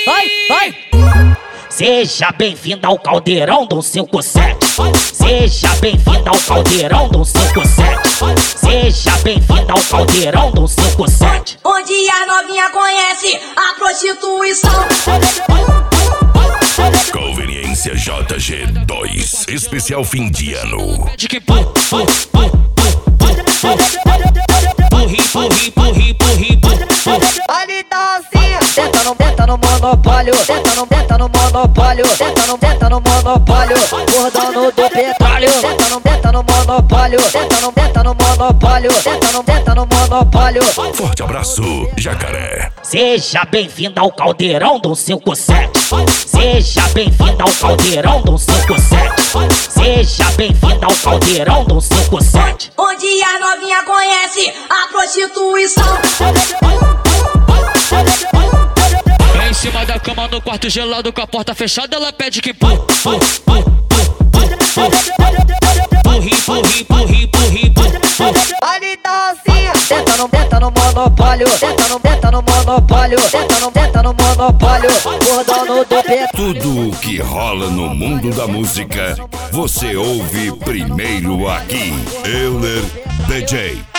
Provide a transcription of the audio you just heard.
vai. Seja bem-vindo ao caldeirão do 57. Seja bem-vindo ao caldeirão do 57. Seja bem-vindo ao caldeirão do 57. Onde a novinha conhece a prostituição. Conveniência JG2, especial fim de ano. De que Ali tá assim, tenta no monopólio, tenta no monopólio, tenta no monopólio, por dono do petróleo, tenta no monopólio, tenta no monopólio, tenta no monopólio. Forte abraço, Jacaré. Seja bem-vindo ao caldeirão do 57. Seja bem-vindo ao caldeirão do 57. Seja bem-vindo ao caldeirão do 57. Onde a novinha conhece a prostituição. Em cima da cama no quarto gelado com a porta fechada, ela pede que Ali tá assim, tenta no monopólio, tenta no monopólio, tenta no monopólio, por dono do petróleo. Tudo o que rola no mundo da música, você ouve primeiro aqui. Euler DJ.